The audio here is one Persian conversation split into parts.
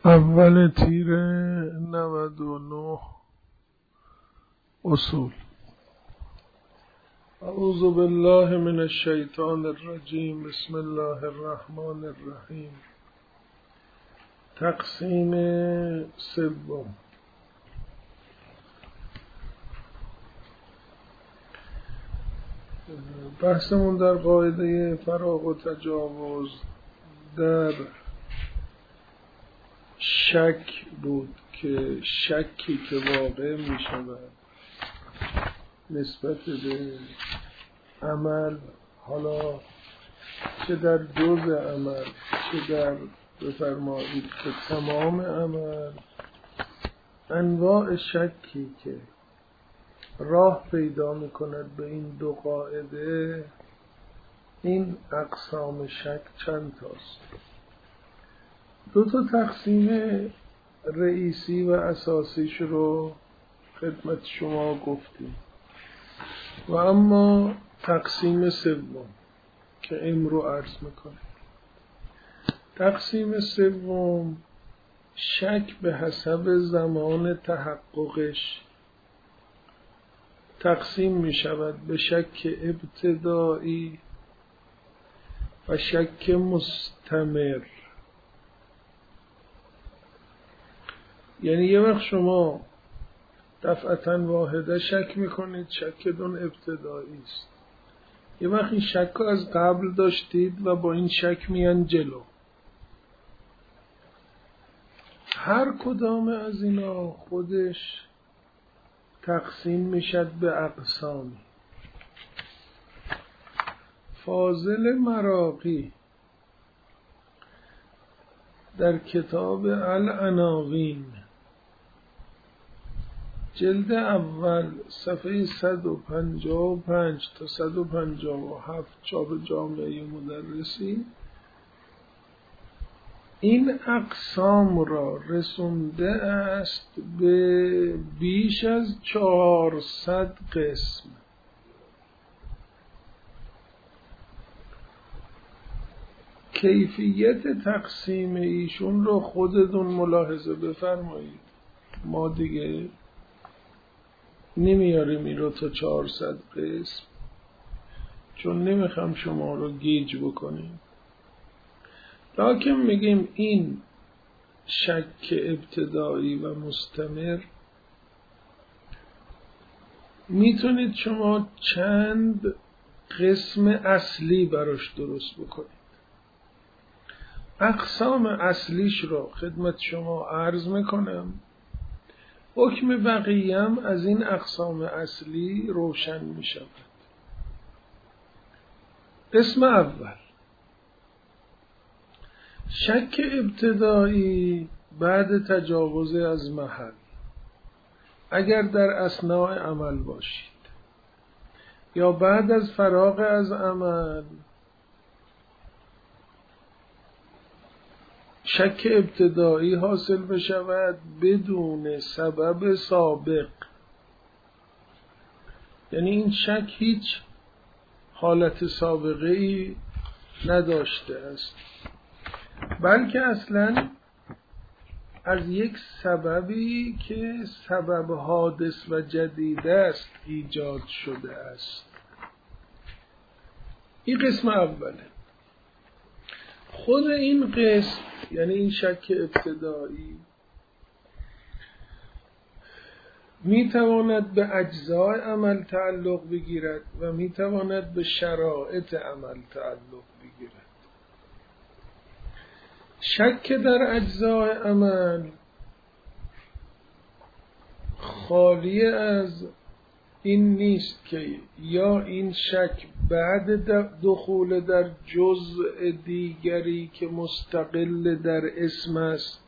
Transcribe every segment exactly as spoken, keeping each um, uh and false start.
اول تیر نود و نه اصول. اعوذ بالله من الشیطان الرجیم. بسم الله الرحمن الرحیم. تقسیم سوم. بحثمون در قاعده فراغ و تجاوز در شک بود که شکی که واقع می شود نسبت به عمل، حالا چه در جزء عمل چه در بفرمایید که تمام عمل، انواع شکی که راه پیدا می کند به این دو قاعده، این اقسام شک چند تاست. دو تا تقسیم رئیسی و اساسیش رو خدمت شما گفتیم و اما تقسیم سوم که امرو عرض میکنه. تقسیم سوم شک به حسب زمان تحققش تقسیم می شود به شک ابتدایی و شک مستمر. یعنی یه وقت شما دفعتاً واحده شک میکنید، شک دون ابتدایی است. یه وقت این شک رو از قبل داشتید و با این شک میان جلو. هر کدام از اینا خودش تقسیم میشد به اقسامی. فاضل مراغی در کتاب العناوین جلد اول صفحه صد و پنجاه و پنج تا صد و پنجاه و هفت چاپ جامعه مدرسی این اقسام را رسونده است به بیش از چهارصد قسم. کیفیت تقسیم ایشون رو خودتون ملاحظه بفرمایید. ما دیگه نمیاریم این رو تا چهارصد قسم چون نمیخوام شما رو گیج بکنیم، لکن میگیم این شک ابتدایی و مستمر میتونید شما چند قسم اصلی براش درست بکنید. اقسام اصلیش رو خدمت شما عرض میکنم، حکم بقیه‌ام از این اقسام اصلی روشن می شود. قسم اول شک ابتدایی بعد تجاوز از محل، اگر در اثناء عمل باشید یا بعد از فراغ از عمل، شک ابتدایی حاصل بشود بدون سبب سابق. یعنی این شک هیچ حالت سابقه ای نداشته است، بلکه اصلا از یک سببی که سبب حادث و جدید است ایجاد شده است. این قسم اوله. خود این قسم یعنی این شک ابتدایی میتواند به اجزای عمل تعلق بگیرد و میتواند به شرایط عمل تعلق بگیرد. شک در اجزای عمل خالی از این نیست که یا این شک بعد دخول در جزء دیگری که مستقل در اسم است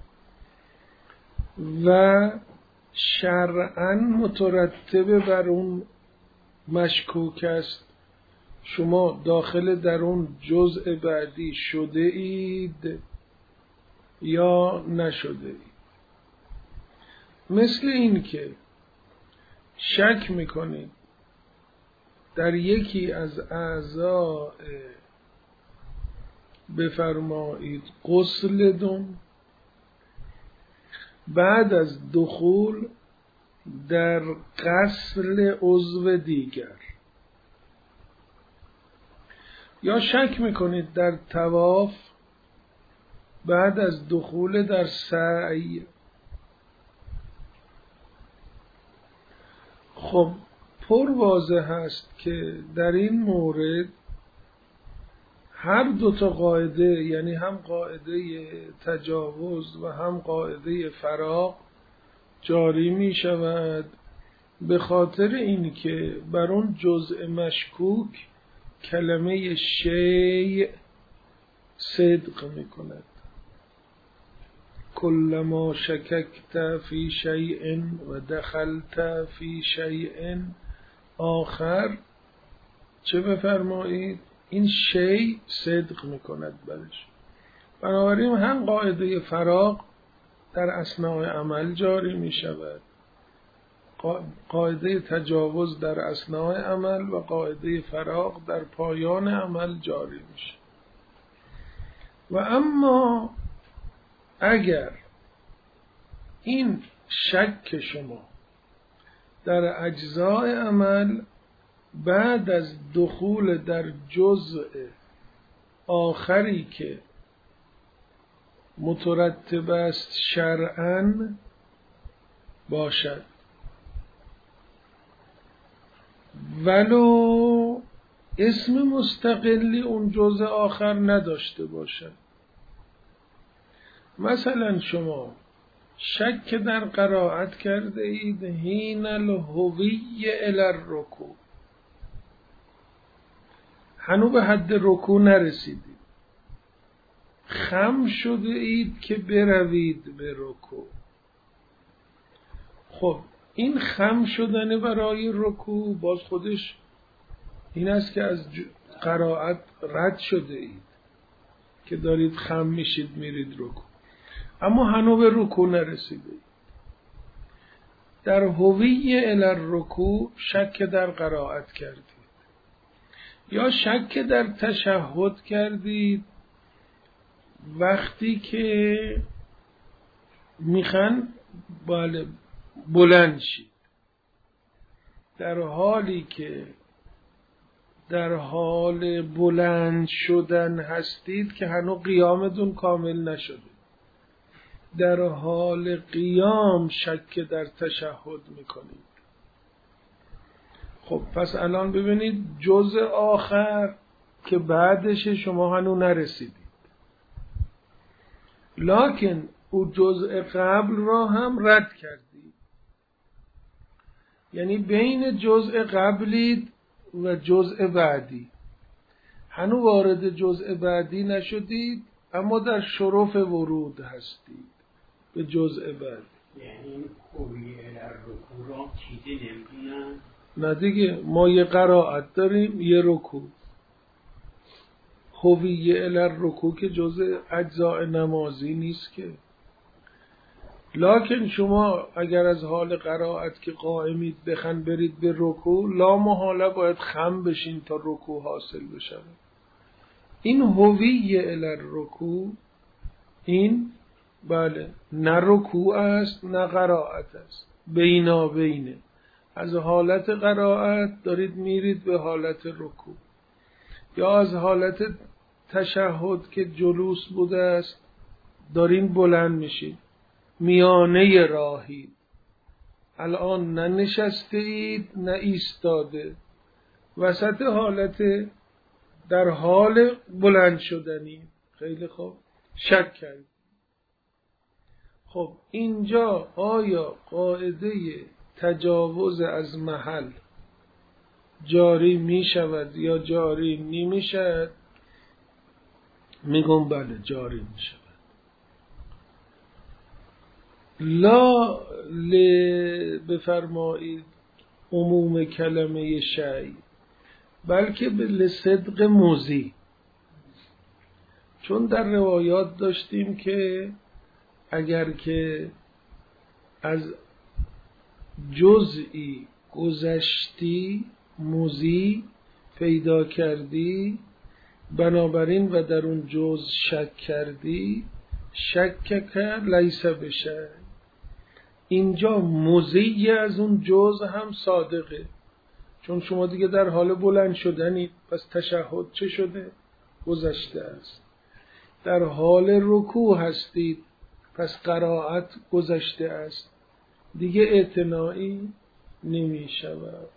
و شرعاً مترتب بر اون مشکوک است، شما داخل در اون جزء بعدی شده اید یا نشده اید. مثل این که شک میکنید در یکی از اعضاء بفرمایید غسل دون بعد از دخول در غسل عضو دیگر. یا شک میکنید در طواف بعد از دخول در سعی. خب پر واضح هست که در این مورد هر دو تا قاعده، یعنی هم قاعده تجاوز و هم قاعده فراغ جاری می شود، به خاطر این که بر اون جزء مشکوک کلمه شیء صدق می کند. کلما شککت فی شیء و دخلت فی شیء آخر چه بفرمایید؟ این شیء صدق می کند برش. بنابراین هم قاعده فراغ در اثناء عمل جاری می شود، قاعده تجاوز در اثناء عمل و قاعده فراغ در پایان عمل جاری می شود. و اما اگر این شک شما در اجزای عمل بعد از دخول در جزء آخری که مترتب است شرعاً باشد، ولو اسم مستقلی اون جزء آخر نداشته باشد. مثلا شما شک در قرائت کرده اید حین الهوی الی الرکوع، هنوز به حد رکوع نرسیدید، خم شده اید که بروید به رکوع. خب این خم شدن برای رکوع باز خودش این است که از قرائت رد شده اید که دارید خم میشید میرید رکوع، اما هنوز به رکوع نرسیده اید. در هوی الی الرکوع شک در قرائت کردید یا شک در تشهد کردید وقتی که میخوان بله بلند شید، در حالی که در حال بلند شدن هستید که هنوز قیامتون کامل نشده، در حال قیام شک در تشهد میکنید. خب پس الان ببینید جزء آخر که بعدش شما هنوز نرسیدید، لکن او جزء قبل را هم رد کردید، یعنی بین جزء قبلی و جزء بعدی هنوز وارد جزء بعدی نشدید، اما در شرف ورود هستید به جزء بعدی. یعنی خوبی الرکوع را چیزی نمیدونن؟ نه دیگه، ما یه قرائت داریم یه رکوع. هویه الی الرکوع که جزء اجزاء نمازی نیست که، لکن شما اگر از حال قرائت که قائمید بخن برید به رکوع، لا محاله باید خم بشین تا رکوع حاصل بشه. این هویه الی الرکوع این بله نه رکوع است نه قرائت است، بینا بینه. از حالت قرائت دارید میرید به حالت رکوع، یا از حالت تشهد که جلوس بوده است دارین بلند میشید، میانه راهید، الان نه نشسته اید نه ایستاده، وسط حالت در حال بلند شدنی. خیلی خوب، شک کرد. خب اینجا آیا قاعده تجاوز از محل جاری می شود یا جاری نمی شود؟ میگم بله جاری می شود. لا ل بفرمایید عموم کلمه شیء، بلکه به لصدق موزی، چون در روایات داشتیم که اگر که از جزئی گذشتی موزی پیدا کردی، بنابراین و در اون جز شک کردی، شک که لیس بشه، اینجا مضی از اون جزء هم صادقه، چون شما دیگه در حال بلند شدنید، پس تشهد چه شده؟ گذشته است. در حال رکوع هستید، پس قرائت گذشته است، دیگه اعتنایی نمی شود.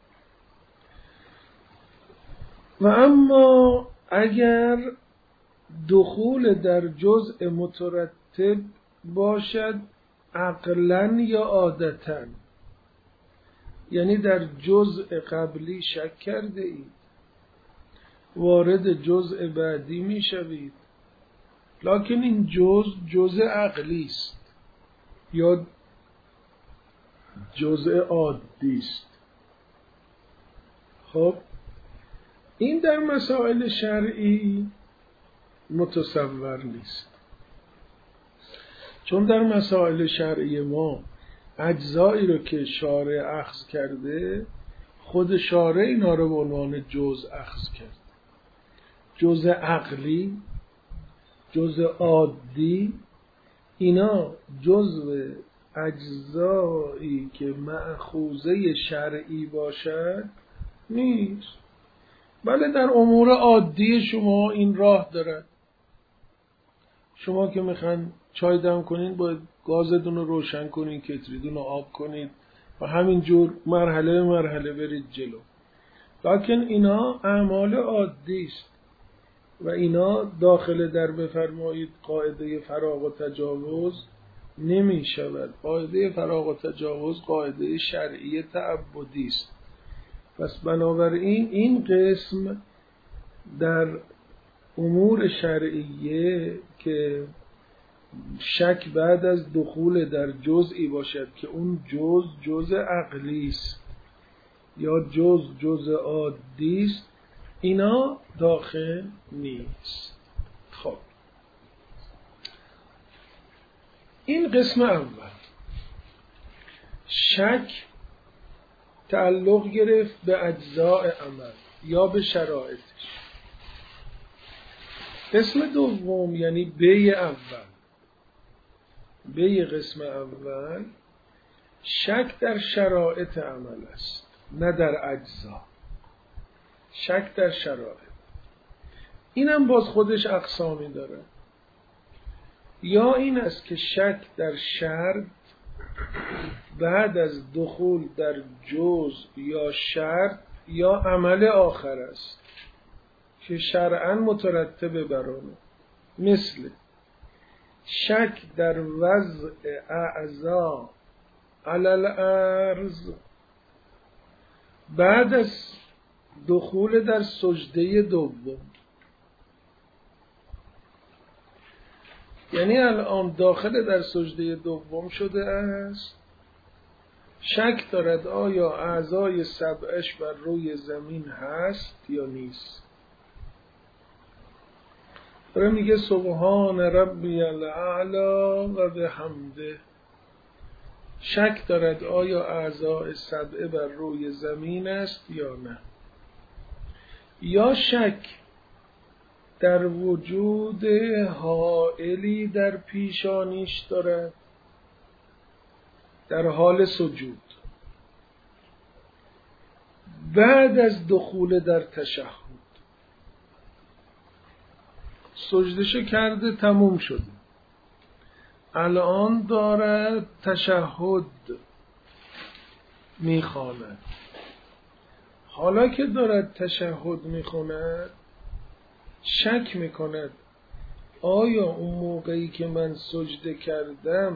و اما اگر دخول در جزء مترتب باشد عقلاً یا عادتاً، یعنی در جزء قبلی شک کرده اید، وارد جزء بعدی می شوید، لکن این جزء جزء عقلی است یا جزء عادی است. خب این در مسائل شرعی متصور نیست، چون در مسائل شرعی ما اجزایی رو که شارع اخذ کرده، خود شارع اینا رو به عنوان جزء اخذ کرد. جزء عقلی، جزء عادی، اینا جزء اجزایی که مأخوذه شرعی باشد نیست. بله در امور عادی شما این راه دارد. شما که میخوان چای دم کنین باید گازتون رو روشن کنین، کتریتون رو آب کنین و همینجور مرحله مرحله برید جلو. لکن اینا اعمال عادی است و اینا داخل در بفرمایید قاعده فراغ و تجاوز نمی شود. قاعده فراغ و تجاوز قاعده شرعی تعبدی است. پس بنابراین این قسم در امور شرعیه که شک بعد از دخول در جزئی باشد که اون جز جز عقلی است یا جز جز عادی است، اینا داخل نیست. خب این قسم اول، شک تعلق گرفت به اجزاء عمل یا به شرایطش. قسم دوم یعنی بی اول، بی قسم اول شک در شرایط عمل است نه در اجزا. شک در شرایط اینم باز خودش اقسامی داره. یا این است که شک در شرط بعد از دخول در جز یا شرط یا عمل آخر است که شرعاً مترتب بر آن، مثل شک در وضع اعضا علی الارض بعد از دخول در سجده دوم. یعنی الان داخل در سجده دوم شده است، شک دارد آیا اعضای سبعش بر روی زمین هست یا نیست. داره میگه سبحان ربی الاعلی و بحمده. شک دارد آیا اعضای سبعه بر روی زمین است یا نه. یا شک در وجود حائلی در پیشانیش دارد در حال سجود بعد از دخول در تشهد. سجدش کرده تموم شده، الان دارد تشهد میخواند. حالا که دارد تشهد میخواند شک میکند آیا اون موقعی که من سجده کردم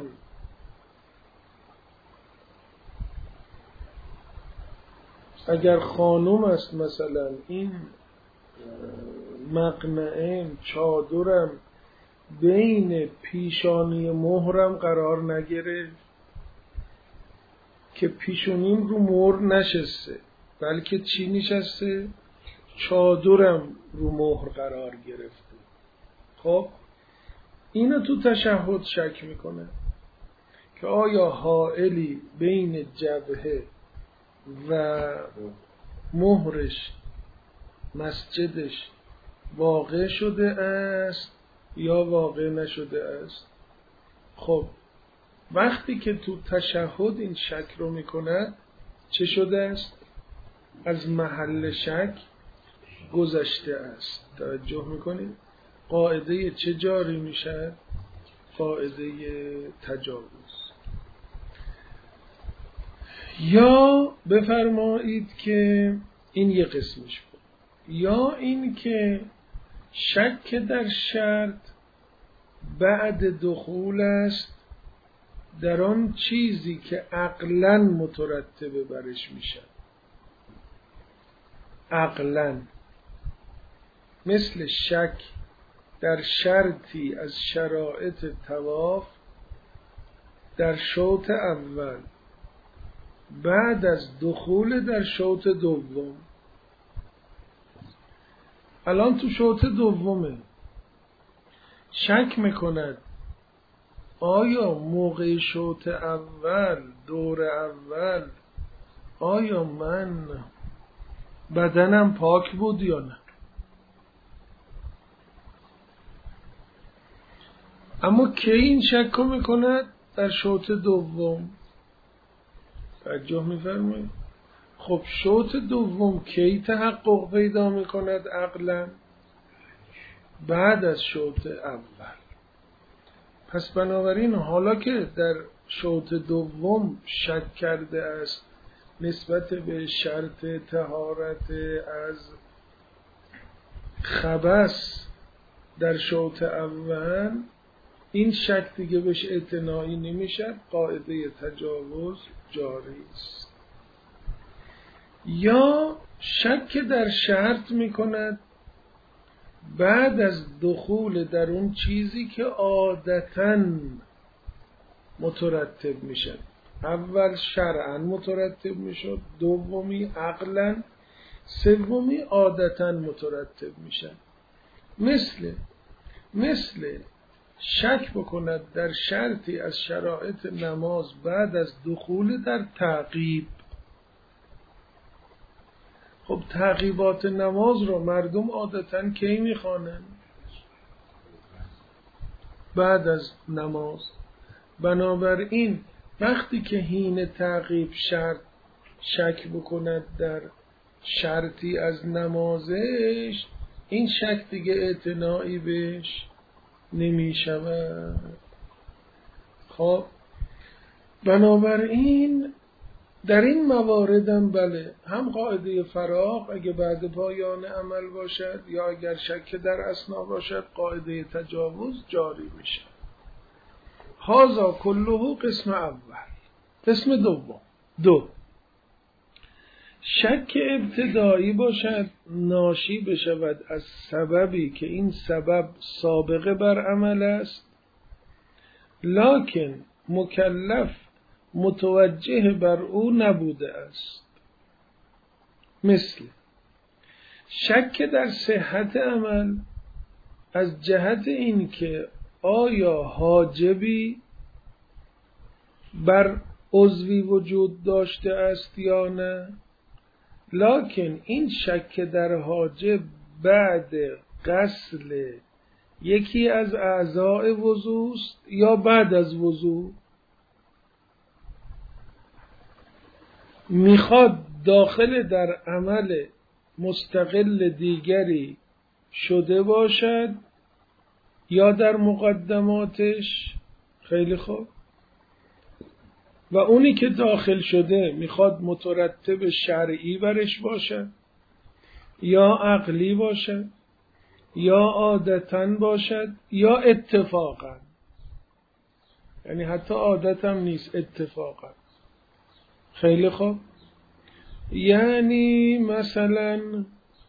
اگر خانوم است مثلا این مقنعم چادرم بین پیشانی مهرم قرار نگرفت که پیشونیم رو مهر نشسته، بلکه چی نشسته؟ چادرم رو مهر قرار گرفته. خب اینو تو تشهد شک میکنه که آیا حائلی بین جبهه و مهرش مسجدش واقع شده است یا واقع نشده است. خب وقتی که تو تشهد این شک رو میکند چه شده است؟ از محل شک گذشته است. توجه میکنید؟ قاعده چه جاری میشه؟ قاعده تجاوز. یا بفرمایید که این یه قسمش بود، یا این که شک در شرط بعد دخول است در آن چیزی که عقلاً مترتب برش میشه. عقلاً مثل شک در شرطی از شرایط طواف در شوط اول بعد از دخول در شوط دوم. الان تو شوط دومه، شک میکند آیا موقع شوط اول، دور اول، آیا من بدنم پاک بود یا نه؟ اما کی این شک رو میکند؟ در شوط دوم. توجه میفرمایید؟ خب شوط دوم کی تحقق پیدا میکند عقلا؟ بعد از شوط اول. پس بنابراین حالا که در شوط دوم شک کرده است نسبت به شرط طهارت از خبث در شوط اول، این شک دیگه بهش اعتنایی نمیشه، قاعده تجاوز جاری است. یا شک در شرط میکند بعد از دخول در اون چیزی که عادتاً مترتب میشه. اول شرعاً مترتب میشد، دومی عقلاً، سومی عادتاً مترتب میشه. مثل مثل شک بکند در شرطی از شرایط نماز بعد از دخول در تعقیب. خب تعقیبات نماز رو مردم عادتاً کی میخوانن؟ بعد از نماز. بنابراین وقتی که حین تعقیب شرط شک بکند در شرطی از نمازش، این شک دیگه اعتنایی بهش نمی شود. خب بنابراین در این مواردم بله، هم قاعده فراغ اگه بعد پایان عمل باشد یا اگر شک در اثنا باشد قاعده تجاوز جاری میشه. هذا کله قسم اول. قسم دوم، دو شک ابتدایی باشد ناشی بشود از سببی که این سبب سابقه بر عمل است، لکن مکلف متوجه بر او نبوده است. مثل شک در صحت عمل از جهت این که آیا حاجبی بر عضوی وجود داشته است یا نه، لکن این شک در حاجب بعد غسل یکی از اعضاء وضو است یا بعد از وضو. میخواد داخل در عمل مستقل دیگری شده باشد یا در مقدماتش. خیلی خوب. و اونی که داخل شده میخواد مترتب شرعی برش باشد یا عقلی باشد یا عادتاً باشد یا اتفاقاً. یعنی حتی عادتاً نیست، اتفاقاً. خیلی خوب. یعنی مثلا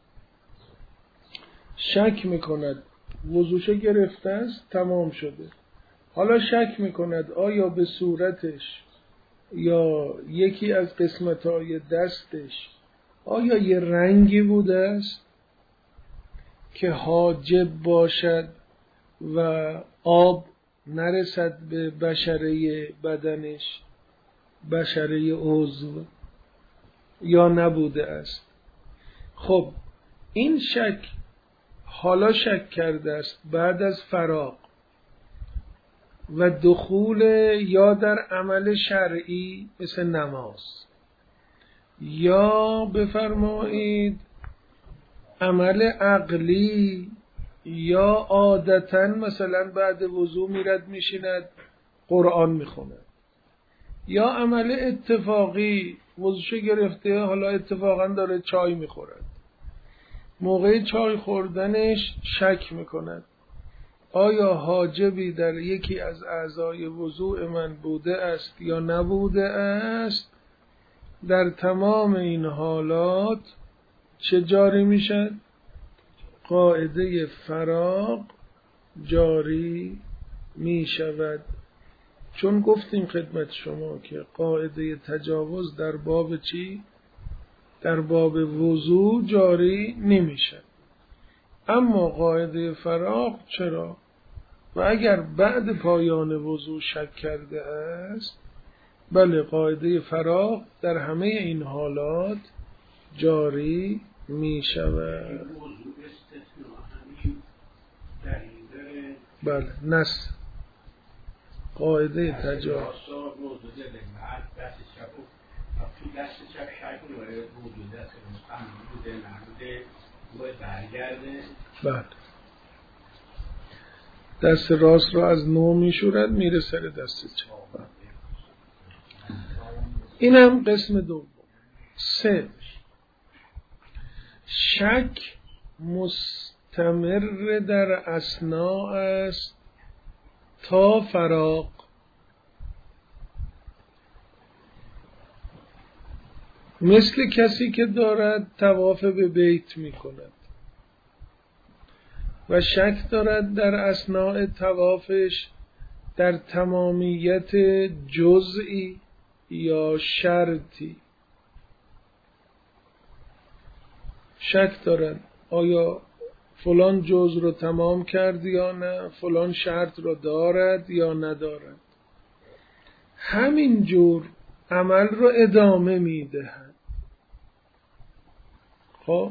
شک میکند وضوشه گرفته است، تمام شده، حالا شک میکند آیا به صورتش یا یکی از قسمت‌های دستش آیا یه رنگی بوده است که حاجب باشد و آب نرسد به بشره بدنش، بشره عضو، یا نبوده است. خب این شک حالا شک کرده است بعد از فراغ و دخول یا در عمل شرعی مثل نماز، یا بفرمایید عمل عقلی، یا عادتاً مثلا بعد وضو میرد میشیند قرآن میخوند، یا عمل اتفاقی وضوشو گرفته حالا اتفاقاً داره چای میخورد، موقع چای خوردنش شک میکند آیا حاجبی در یکی از اعضای وضوء من بوده است یا نبوده است. در تمام این حالات چه جاری میشد؟ قاعده فراغ جاری میشود. چون گفتیم خدمت شما که قاعده تجاوز در باب چی؟ در باب وضو جاری نمیشه، اما قاعده فراغ چرا؟ و اگر بعد پایان وضو شک کرده است، بله دقایق فراغ در همه این حالات جاری می شود. بله نص قاعده تجاوز بله دست راست رو از نو می شورد میره سر دست چپ. اینم قسم دوم. سه، شک مستمر در اثناء است تا فراغ. مثل کسی که دارد طواف به بیت می کند و شک دارد در اثناء طوافش در تمامیت جزئی یا شرطی. شک دارد آیا فلان جز رو تمام کرد یا نه، فلان شرط رو دارد یا ندارد. همین جور عمل رو ادامه میدهد خب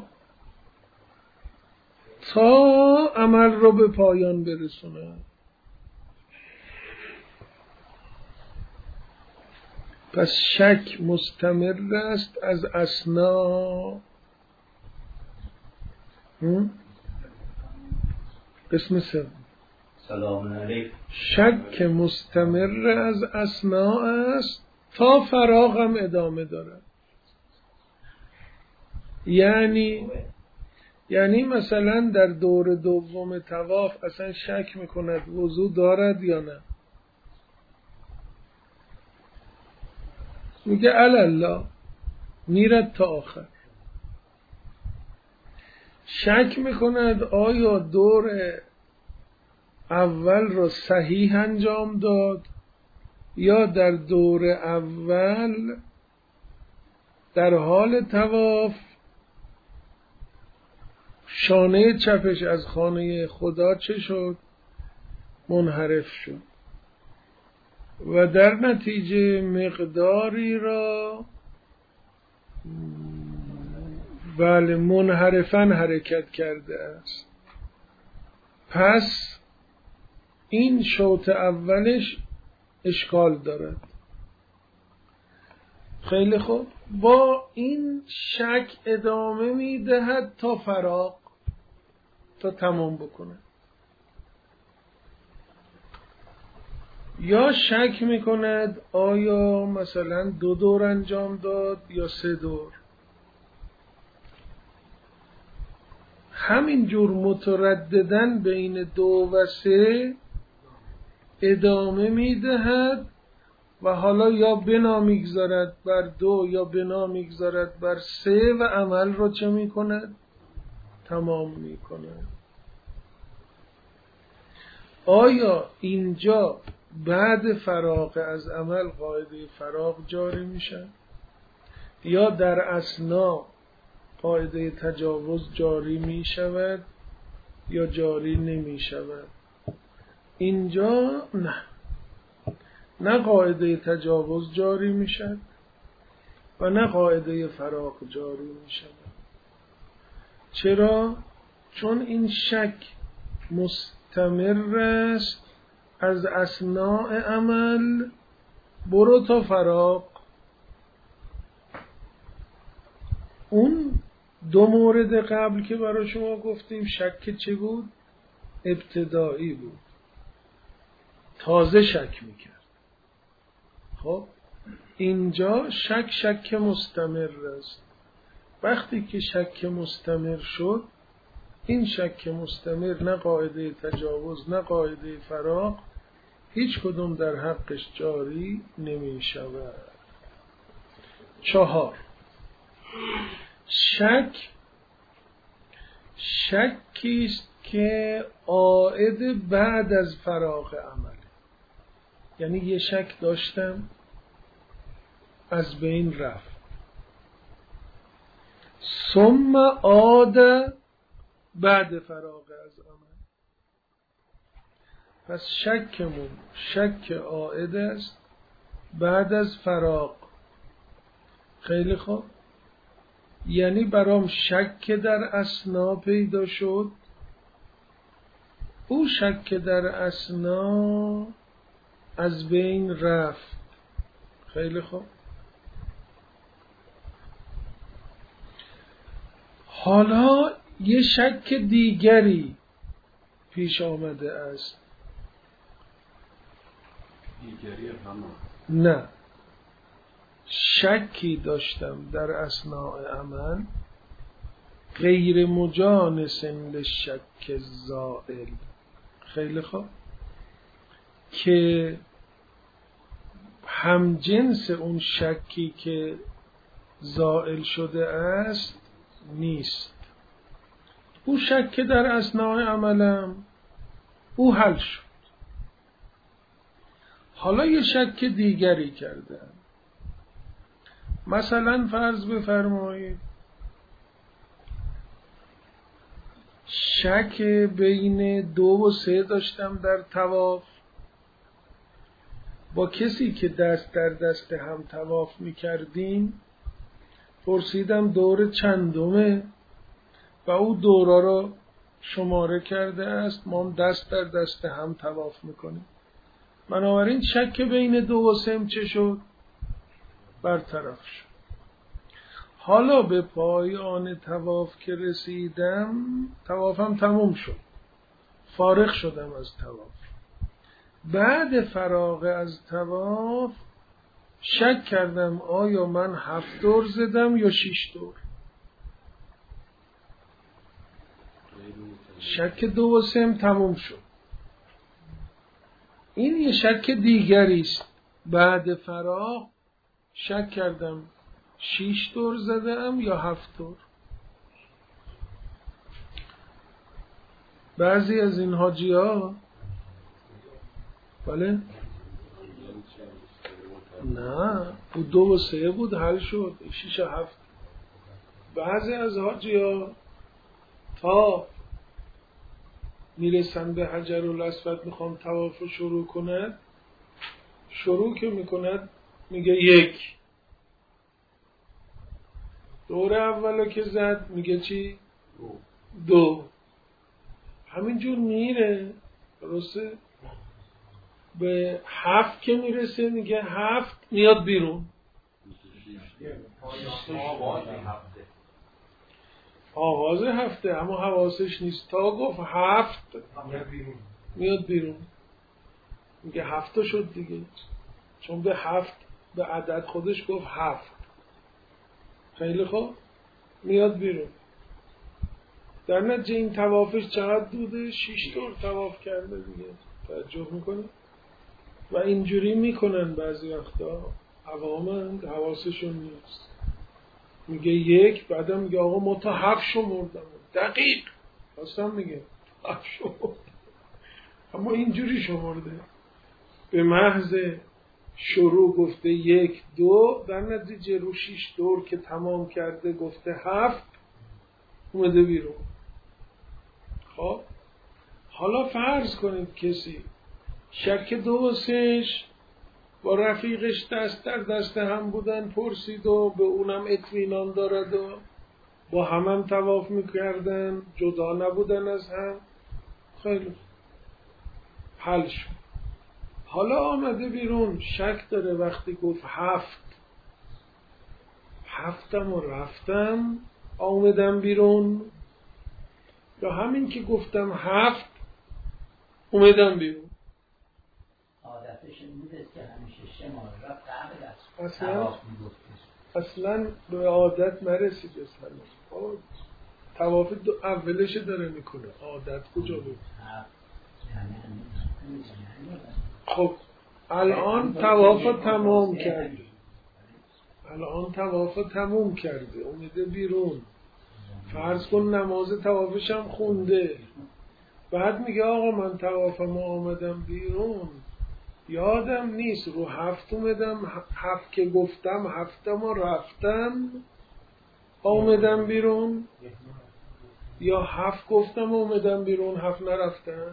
تا عمل رو به پایان برسونه. پس شک مستمر است از اثناء. قسم سوم، سلام علیکم. شک مستمر از اثناء است تا فراغ هم ادامه دارد. یعنی یعنی مثلا در دور دوم طواف اصلا شک میکند وضو دارد یا نه، میگه الله میرد تا آخر. شک میکند آیا دور اول رو صحیح انجام داد یا در دور اول در حال طواف شانه چپش از خانه خدا چه شد؟ منحرف شد و در نتیجه مقداری را بله منحرفاً حرکت کرده است. پس این شوط اولش اشکال دارد. خیلی خوب، با این شک ادامه میدهد تا فراغ، تا تمام بکنه. یا شک میکند آیا مثلا دو دور انجام داد یا سه دور. همین جور مترددن بین دو و سه ادامه میدهد و حالا یا بنا میگذارد بر دو یا بنا میگذارد بر سه و عمل رو چه میکند؟ تمام میکند. آیا اینجا بعد فراغ از عمل قاعده فراغ جاری میشه یا در اثناء قاعده تجاوز جاری می شود یا جاری نمی شود؟ اینجا نه، نه قاعده تجاوز جاری می شود و نه قاعده فراغ جاری می شود. چرا؟ چون این شک مستمر است از اثناء عمل برو تا فراغ. اون دو مورد قبل که برای شما گفتیم شک چه بود؟ ابتدایی بود، تازه شک میکرد. خب اینجا شک شک مستمر است. وقتی که شک مستمر شد، این شک مستمر نه قاعده تجاوز نه قاعده فراغ هیچ کدوم در حقش جاری نمی شود. چهار، شک شکیست که عائد بعد از فراغ عمل. یعنی یه شک داشتم از بین رفت، ثم عاد بعد فراغ از عمل. پس شکمون شک عائد است بعد از فراغ. خیلی خوب، یعنی برام شک در اثنا پیدا شد. او شک در اثنا از بین رفت. خیلی خوب، حالا یه شک دیگری پیش آمده است. دیگری هم نه، شکی داشتم در اثناء عمل غیر مجانس للشک زائل. خیلی خوب، که هم جنس اون شکی که زائل شده است نیست. او شک در اثناء عملم او حل شد. حالا یه شک دیگری کردم. مثلا فرض بفرمایید شک بین دو و سه داشتم در طواف. با کسی که دست در دست هم طواف میکردیم پرسیدم دور چندمه و او دورا را شماره کرده است. ما هم دست در دست هم طواف میکنیم. بنابراین شک بین دو و سه چه شد؟ برطرف شد. حالا به پایان طواف که رسیدم، طوافم تموم شد، فارغ شدم از طواف. بعد فراغ از طواف شک کردم آیا من هفت دور زدم یا شش دور. شک دو و سه تموم شد. این یه شک دیگری است. بعد فراغ شک کردم شش دور زدم یا هفت دور. بعضی از این حاجی ها بله نه او دو و سه بود حل شد، شش و هفت. بعضی از حاجی ها تا میرسن به حجر الاسود میخوام طواف رو شروع کند، شروع که میکند میگه یک. دور اولو که زد میگه چی؟ دو, دو. همینجور میره درسته؟ به هفت که میرسه میگه هفت، میاد بیرون. آغاز هفته اما حواسش نیست. تا گفت هفت میاد بیرون، میگه هفته شد دیگه، چون به هفت به عدد خودش گفت هفت. خیلی خوب، میاد بیرون. در نتیجه این طوافش چقدر دوده؟ شش دور طواف کرده دیگه. توجه میکنه؟ و اینجوری میکنن بعضی وقتا عوامن حواسشون نیست. میگه یک، بعدم میگه آقا ما تا هفت شمردم. دقیق اصلا میگه هفت شمرد، اما اینجوری شمرده. به محض شروع گفته یک دو، در نتیجه رو شیش دور که تمام کرده گفته هفت، اومده بیرون. خب حالا فرض کنید کسی شک دو و سهش با رفیقش دست در دست هم بودن، پرسید و به اونم اطمینان دارد و با هم هم طواف میکردن، جدا نبودن از هم. خیلی حل شد. حالا آمده بیرون شک داره وقتی گفت هفت هفتم و رفتم آمدم بیرون، یا همین که گفتم هفت اومدم بیرون. عادتش این بوده که همیشه شمار را قبل است اصلا اصلا به عادت نرسید. اصلا طواف دو اولش داره میکنه، عادت کجا بود؟ خب الان طواف تمام کرده، الان طواف تمام کرده اومده بیرون، فرض کن نماز طوافش هم خونده، بعد میگه آقا من طوافم آمدم بیرون یادم نیست رو هفت اومدم، هفت که گفتم هفتم و رفتم آمدم بیرون، یا هفت گفتم اومدم بیرون هفت نرفتم.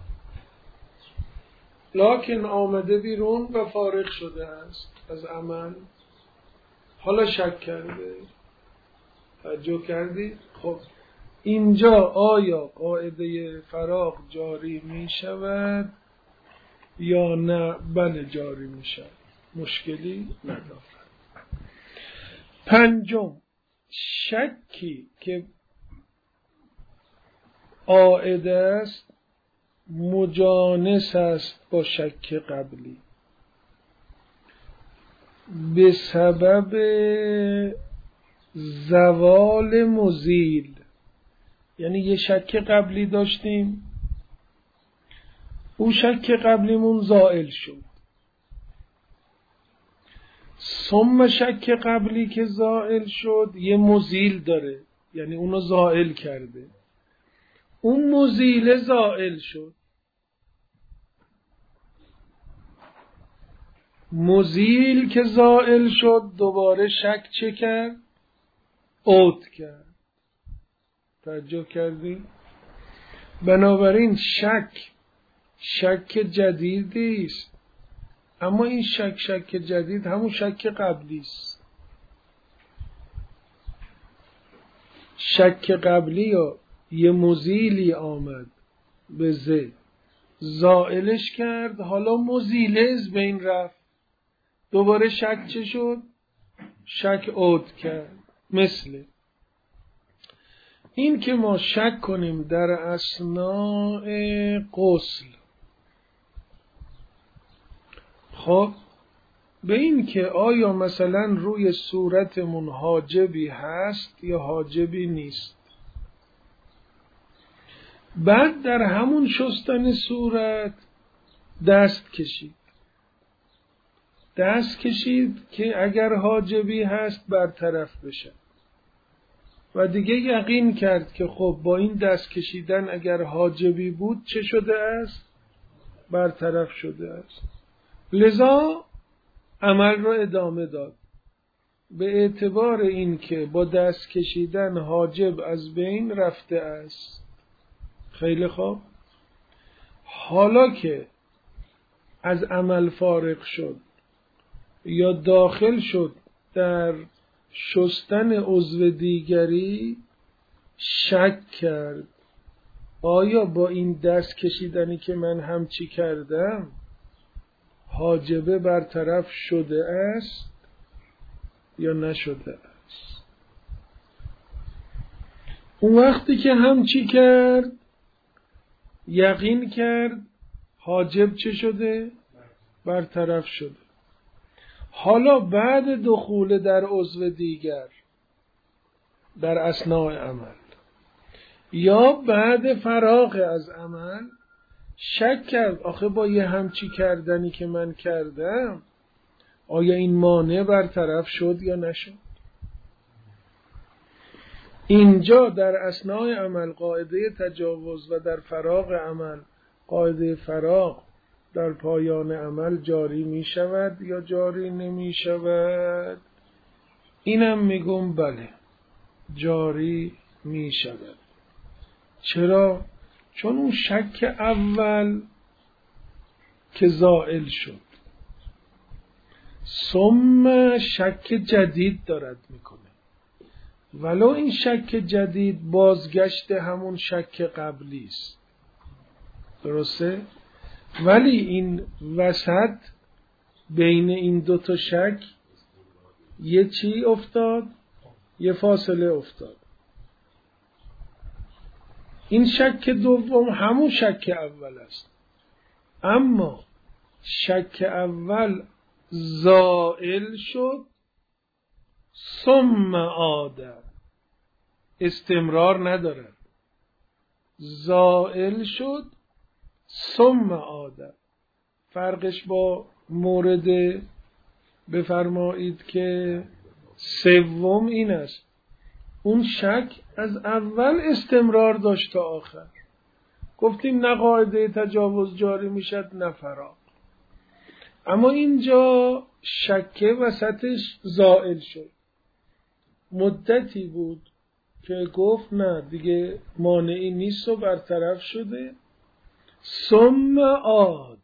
لکن آمده بیرون و فارغ شده است از عمل، حالا شک کرده. توجه کردید؟ خب اینجا آیا قاعده فراغ جاری می شود یا نه؟ بله جاری می شود، مشکلی ندارد. پنجم، شکی که عائد است مجانس است با شک قبلی به سبب زوال مزیل. یعنی یه شک قبلی داشتیم، او شک قبلیمون زائل شد، ثم شک قبلی که زائل شد یه مزیل داره، یعنی اونو زائل کرده، اون مزیل زائل شد، مزیل که زائل شد دوباره شک چه کرد؟ عود کرد. توجه کردی؟ بنابراین شک شک جدیدی است، اما این شک شک جدید همون شک قبلی است. شک قبلی یا یه مزیلی آمد به ذهن زائلش کرد، حالا مزیله از بین رفت، دوباره شک چه شد؟ شک عود کرد. مثل این که ما شک کنیم در اثناء غسل، خب به این که آیا مثلا روی صورتمون حاجبی هست یا حاجبی نیست، بعد در همون شستن صورت دست کشید دست کشید که اگر حاجبی هست برطرف بشه، و دیگه یقین کرد که خب با این دست کشیدن اگر حاجبی بود چه شده است؟ برطرف شده است. لذا عمل را ادامه داد به اعتبار این که با دست کشیدن حاجب از بین رفته است. خیلی خوب، حالا که از عمل فارغ شد یا داخل شد در شستن عضو دیگری، شک کرد آیا با این دست کشیدنی که من همچی کردم حاجبه برطرف شده است یا نشده است. اون وقتی که همچی کرد یقین کرد حاجب چه شده؟ برطرف شده. حالا بعد دخول در عضو دیگر در اثناء عمل یا بعد فراغ از عمل شک کرد آخه با یه همچی کردنی که من کردم آیا این مانع برطرف شد یا نشد. اینجا در اثناء عمل قاعده تجاوز و در فراغ عمل قاعده فراغ در پایان عمل جاری می شود یا جاری نمی شود؟ اینم میگم بله جاری می شود. چرا؟ چون اون شک اول که زائل شد ثم شک جدید دارد میکنه، ولو این شک جدید بازگشت همون شک قبلی است. درسته؟ ولی این وسط بین این دوتا شک یه چی افتاد؟ یه فاصله افتاد. این شک دوم همون شک اول است، اما شک اول زائل شد ثم عاد، استمرار ندارد، زائل شد ثم عاد. فرقش با مورد بفرمایید که سوم این است، اون شک از اول استمرار داشت تا آخر. گفتیم نه قاعده تجاوز جاری میشد نه فراغ، اما اینجا شک وسطش زائل شد. مدتی بود که گفت نه دیگه مانعی نیست و برطرف شده، ثم عاد،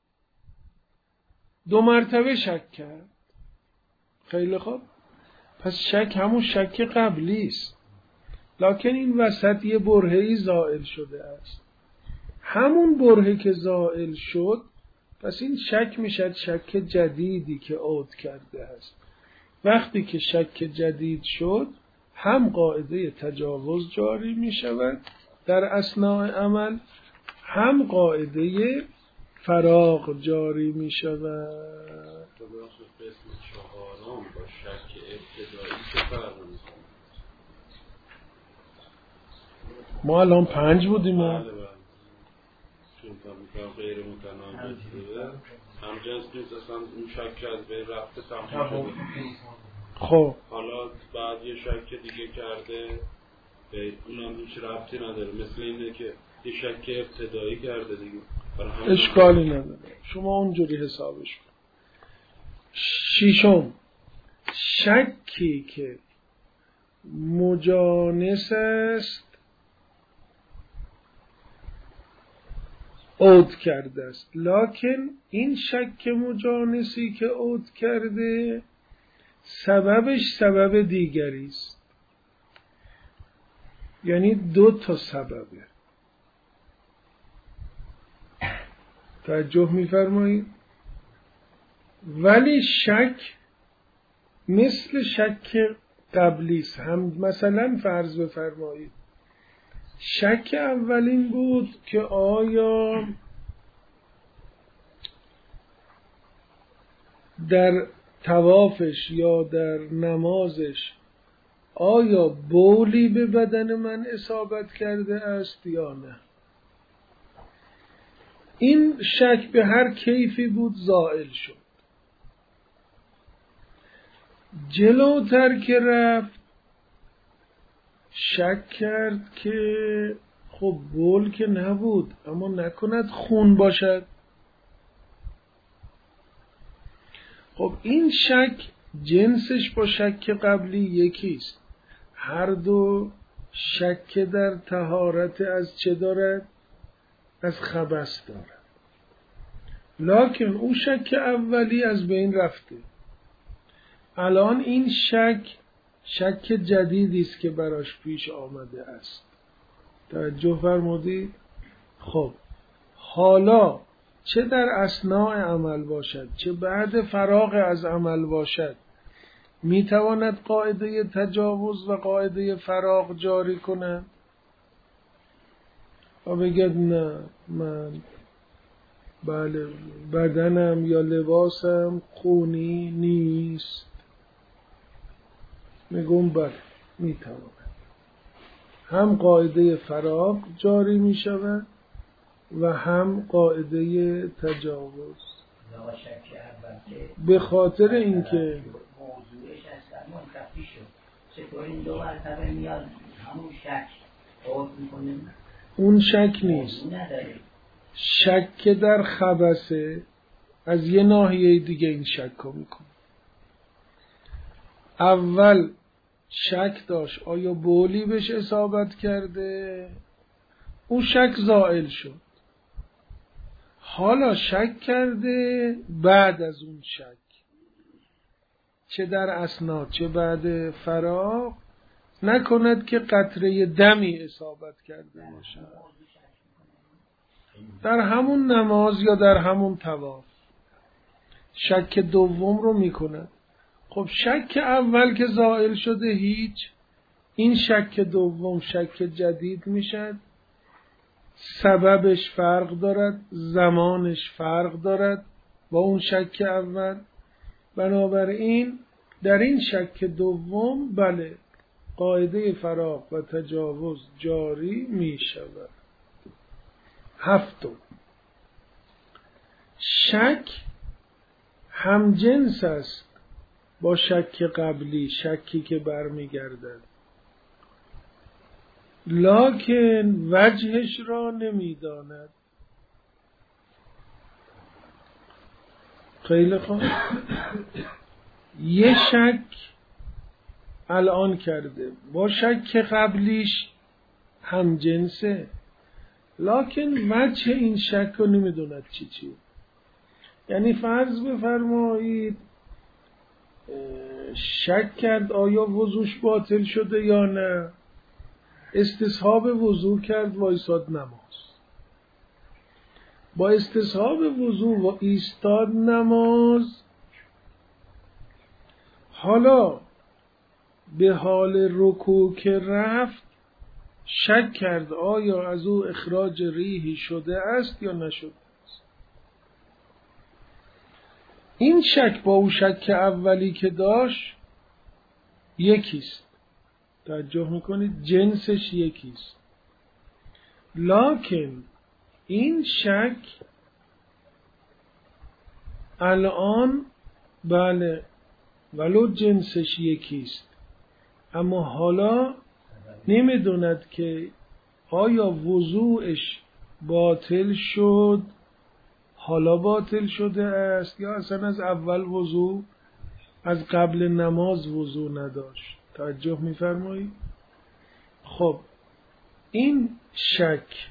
دو مرتبه شک کرد. خیلی خوب، پس شک همون شک قبلی است، لکن این وسط یه برهه‌ای زائل شده است. همون برهه که زائل شد، پس این شک میشد شک جدیدی که عود کرده است. وقتی که شک جدید شد، هم قاعده تجاوز جاری می شود در اثناء عمل، هم قاعده فراغ جاری می شود. قسم چهارم با شک ابتدایی چه فرقی می‌کنه؟ ما الان پنج بودیم. بله بله. چون تا میگم غیر متناقض بوده، همجنس نیست، اصلا اون شک از بین رفته تمام شده. خب حالا بعد یه شک دیگه کرده، به اونم هیچ ربطی نداره، مثل اینه که یه شک ابتدایی کرده دیگه، اشکالی نداره، شما اونجوری حسابش کن. ششم، شکی که مجانس است عود کرده است، لکن این شک مجانسی که عود کرده سببش سبب دیگری است، یعنی دو تا سببه. توجه می‌فرمایید؟ ولی شک مثل شک قبلی است. هم مثلا فرض بفرمایید شک اولین بود که آیا در طوافش یا در نمازش آیا بولی به بدن من اصابت کرده است یا نه. این شک به هر کیفی بود زائل شد. جلوتر که رفت شک کرد که خب بول که نبود، اما نکند خون باشد. خب این شک جنسش با شک قبلی یکیست، هر دو شک در طهارت از چه دارد؟ از خبث دارد، لکن اون شک اولی از بین رفته. الان این شک شک جدیدی است که براش پیش آمده است. توجه فرمودید؟ خب حالا چه در اثناء عمل باشد چه بعد فراغ از عمل باشد، میتواند قاعده تجاوز و قاعده فراغ جاری کند و بگد نه من بله بدنم یا لباسم خونی نیست. میگم بله میتواند، هم قاعده فراغ جاری میشود و هم قاعده تجاوز، به خاطر اینکه موضوعش اصلا منتفی شد. چطور این دو مرتبه میاد همون شک عود میکنه؟ اون شک نیست، شک در خبثه از یه ناحیه دیگه این شک رو میکنه. اول شک داشت آیا بولی بهش اصابت کرده، اون شک زائل شد. حالا شک کرده بعد از اون شک، چه در اثنا چه بعد فراغ، نکند که قطره دمی اصابت کرده باشد. در همون نماز یا در همون طواف شک دوم رو میکنه. خب شک اول که زائل شده هیچ، این شک دوم شک جدید میشد. سببش فرق دارد، زمانش فرق دارد با اون شک اول. بنابراین در این شک دوم بله قاعده فراق و تجاوز جاری می شود. هفتم، شک همجنس است با شک قبلی، شکی که برمیگردد، لکن وجهش را نمیداند. خیلی خوب، یه شک الان کرده با شک قبلیش هم جنسه، لکن وجه این شک رو نمیدوند چی چی. یعنی فرض بفرمایید شک کرد آیا وضوش باطل شده یا نه، استصحاب وضو کرد و ایستاد نماز، با استصحاب وضو و ایستاد نماز، حالا به حال رکوع که رفت شک کرد آیا از او اخراج ریحی شده است یا نشده است. این شک با او شک اولی که داشت یکیست، توجه میکنید جنسش یکیست، لکن این شک الان بله ولو جنسش یکیست اما حالا نمیدوند که آیا وضوعش باطل شد حالا باطل شده است یا اصلا از اول وضو از قبل نماز وضو نداشت. توجه میفرمایید؟ خب این شک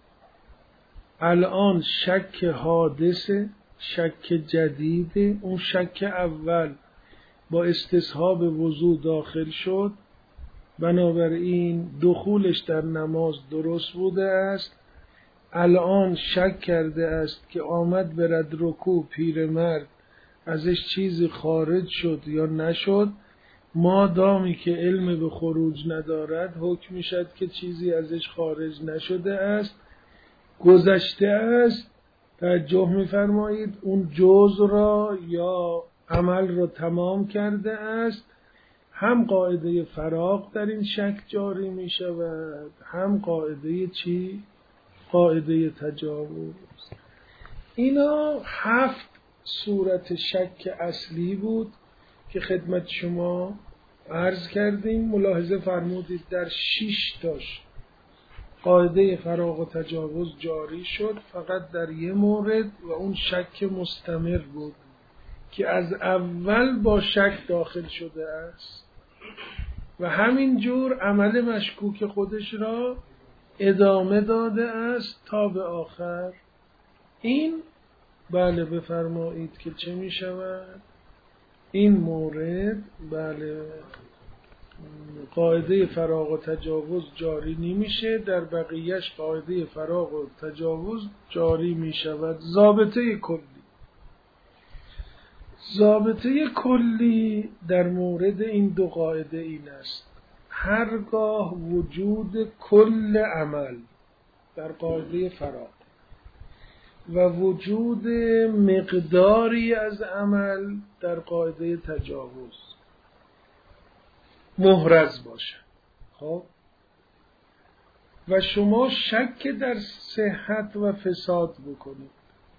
الان شک حادثه، شک جدیده. اون شک اول با استصحاب وضو داخل شد، بنابراین دخولش در نماز درست بوده است. الان شک کرده است که آمد برد رکوع پیرمرد ازش چیزی خارج شد یا نشد، مادامی که علم به خروج ندارد حکم میشد که چیزی ازش خارج نشده است، گذشته است. توجه میفرمایید؟ اون جز را یا عمل را تمام کرده است. هم قاعده فراق در این شک جاری می شود، هم قاعده چی؟ قاعده تجاوز. اینا هفت صورت شک اصلی بود که خدمت شما عرض کردیم. ملاحظه فرمودید در شش تاش قاعده فراق و تجاوز جاری شد، فقط در یه مورد و اون شک مستمر بود که از اول با شک داخل شده است و همین جور عمل مشکوک خودش را ادامه داده است تا به آخر. این بله بفرمایید که چه می شود؟ این مورد بله قاعده فراق و تجاوز جاری نمیشه، در بقیهش قاعده فراق و تجاوز جاری می شود. ضابطه کلی ضابطه کلی در مورد این دو قاعده این است: هرگاه وجود کل عمل در قاعده فراق و وجود مقداری از عمل در قاعده تجاوز محرز باشه، خب و شما شک در صحت و فساد بکنید،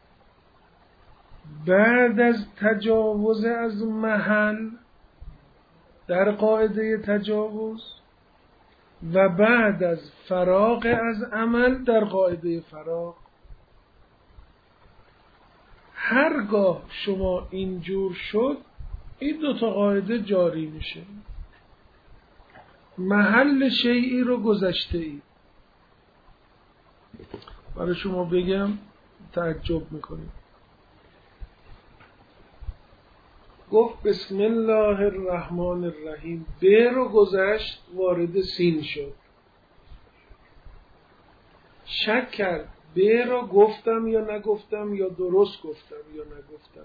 بعد از تجاوز از محل در قاعده تجاوز و بعد از فراغ از عمل در قاعده فراغ، هرگاه شما اینجور شد این دو تا قاعده جاری میشه. محل شیئی رو گذشته ای. برای شما بگم تعجب میکنید. گفت بسم الله الرحمن الرحیم، ب رو گذشت وارد سین شد، شک کرد ب را گفتم یا نگفتم یا درست گفتم یا نگفتم.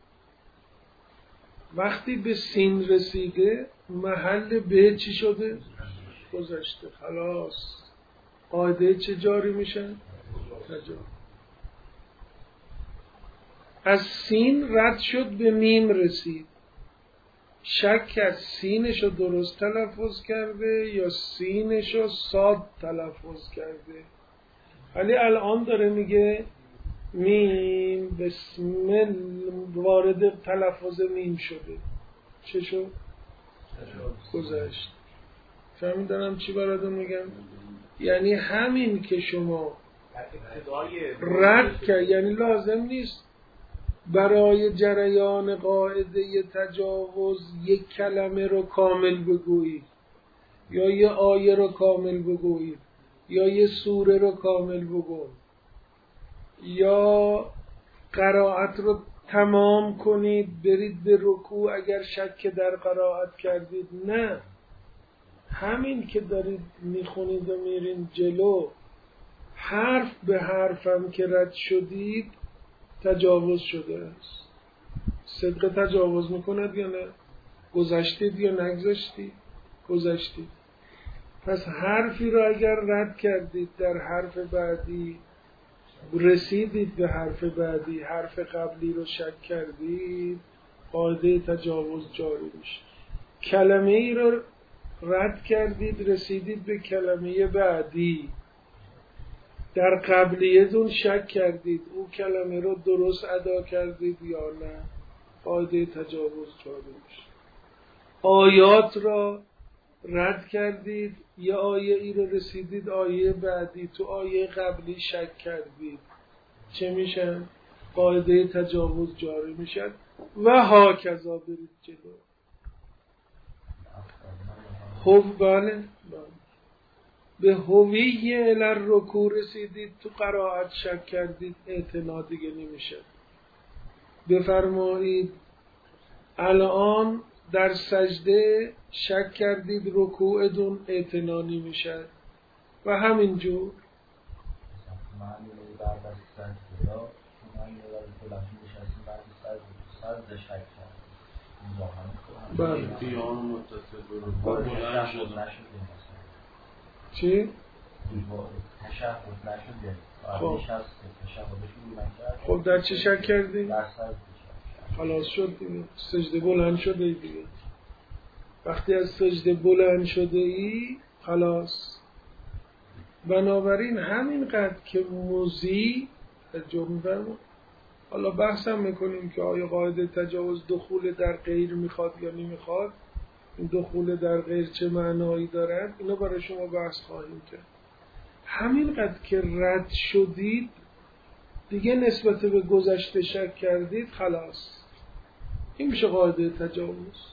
وقتی به سین رسیده محل ب چی شده؟ گذشته. خلاص قاعده چه جاری میشه؟ تجاری. از سین رد شد به میم رسید. شک از سینشو درست تلفظ کرده یا سینشو ساد تلفظ کرده. ولی الان داره میگه میم بسم الله وارد تلفظ میم شده. چه شد؟ گذشت. فهمیدنم چی براتون میگم؟ یعنی همین که شما رد کرد، یعنی لازم نیست برای جریان قاعده تجاوز یک کلمه رو کامل بگویید یا یه آیه رو کامل بگویید یا یه سوره رو کامل بگویید یا قرائت رو تمام کنید برید به رکوع اگر شک در قرائت کردید. نه، همین که دارید میخونید و میرین جلو حرف به حرفم که رد شدید تجاوز شده است. صدق تجاوز میکند یا نه؟ گذشتید یا نگذشتید؟ گذشتید. پس حرفی را اگر رد کردید در حرف بعدی رسیدید به حرف بعدی حرف قبلی رو شک کردید قاعده تجاوز جاری میشه. کلمه ای رو رد کردید رسیدید به کلمه بعدی در قبلیتون شک کردید او کلمه رو درست ادا کردید یا نه قاعده تجاوز جاری میشه. آیات را رد کردید یه آیه ای رو رسیدید آیه بعدی تو آیه قبلی شک کردید چه میشن؟ قاعده تجاوز جاری میشن و ها کذا برید جلو. خب بله به هویه الر رکوع رسیدید تو قرائت شک کردید اعتنا دیگه نمیشه. بفرمایید الان در سجده شک کردید رکوعتون اعتنا نمیشه و همینجور بله چی؟ خب خب در چی شک کردی؟ خلاص شد دیگه. سجده بلند شده ای دیگه. وقتی از سجده بلند شده ای خلاص. بنابراین همینقدر که موزی جمعه حالا بحثم میکنیم که آیا قاعده تجاوز دخول در غیر میخواد یا نمیخواد، این دخول در غیر چه معنایی دارد، اینو برای شما بحث خواهیم کرد. همینقدر که رد شدید دیگه نسبت به گذشته شک کردید خلاص این میشه قاعده تجاوز.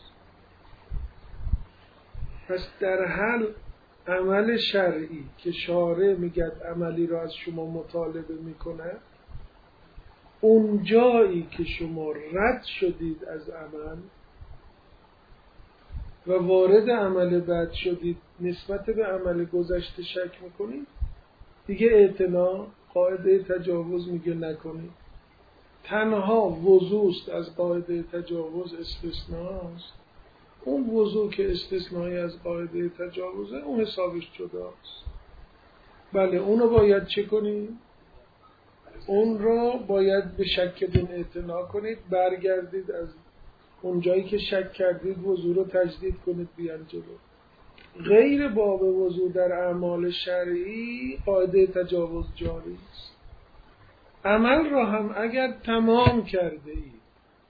پس در حال عمل شرعی که شارع میگه عملی را از شما مطالبه میکنه، اون جایی که شما رد شدید از عمل و وارد عمل بعد شدید نسبت به عمل گذشته شک میکنید دیگه اعتنا قاعده تجاوز میگه نکنید. تنها وضوست از قاعده تجاوز استثناست. اون وضو که استثنایی از قاعده تجاوزه اون حسابش جداست. بله اونو باید چه کنید؟ اون رو باید به شکتون اعتنا کنید، برگردید از اون جایی که شک کردید وضو رو تجدید کنید بیان جلو. غیر باب وضو در اعمال شرعی قاعده تجاوز جاری است. عمل را هم اگر تمام کرده اید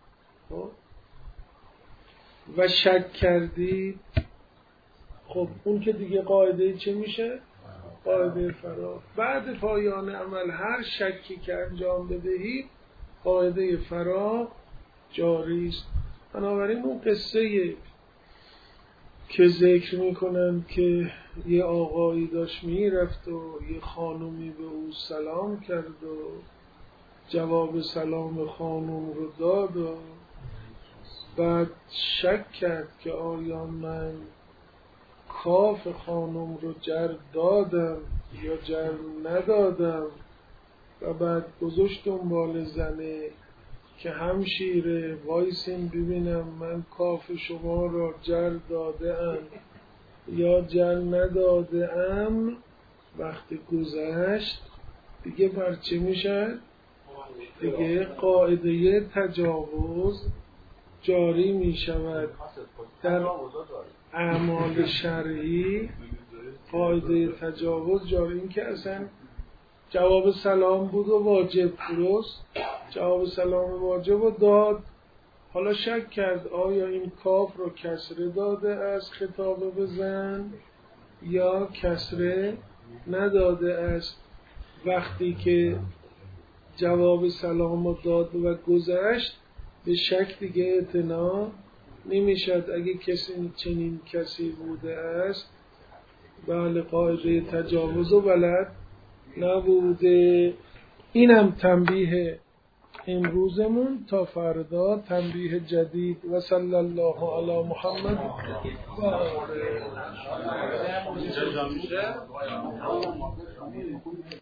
و شک کردید خب اون که دیگه قاعده چه میشه؟ قاعده فراغ. بعد پایان عمل هر شکی که انجام بدهید قاعده فراغ جاری است. بنابراین اون قصه که ذکر میکنن که یه آقایی داشت میرفت و یه خانومی به او سلام کرد و جواب سلام خانوم رو داد و بعد شک کرد که آیا من کاف خانوم رو جر دادم یا جر ندادم، و بعد گذاشت دنبال زنه که همشیره وایسین ببینم من کاف شما را جر داده ام یا جر نداده ام. وقتی گذشت دیگه بر چه میشه؟ دیگه قاعده تجاوز جاری می شود در اعمال شرعی. قاعده تجاوز جاری، این که اصلا جواب سلام بود و واجب، درست جواب سلام واجب و داد. حالا شک کرد آیا این کاف رو کسره داده از خطاب به زن یا کسره نداده است. وقتی که جواب سلام رو داد و گذشت به شک دیگه اعتنا نمیشد. اگه کسی چنین کسی بوده است بله قاعده تجاوز و بلد نبوده. اینم تنبیه امروزمون، تا فردا تنبیه جدید. و صلی الله علی محمد و آله.